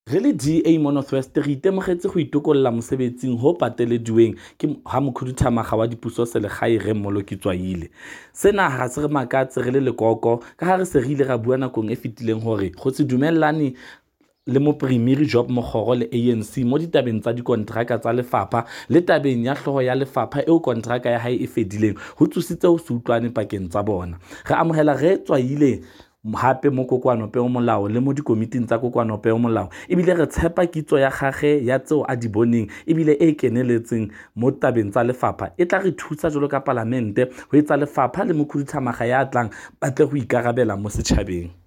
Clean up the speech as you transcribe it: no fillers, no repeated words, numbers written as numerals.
Re le DA mo North West re itemogetse go itokolla mosebetsing ho patelediweng ke ha mokhuduthamaga wa dipuso selegae Rre Moloki Tswaile. Sena ha se re makatse re le lekoko ka ha re se re ile ra bua nakong e fetileng hore go se dumellane le Mopreemiri Job Mogoro le ANC mo ditabeng tsa dikontraka tsa lefapha le tabeng ya hloho ya lefapha eo kontraka ya hae e fedileng ho tsusitse ho se utlwane pakeng tsa bona. Re amohela Rre Tswaile hape mo kokoano peomolao le mo dikomiting tsa kokoano peomolao ebile re tshepa kitso ya gagwe ya tseo a di boneng ebile e keneletseng mo tabeng tsa lefapha e tla re thusa jalo ka palamente ho etsa lefapha le mokhuduthamaga ya tlang batle go ikarabela mo setjhabeng.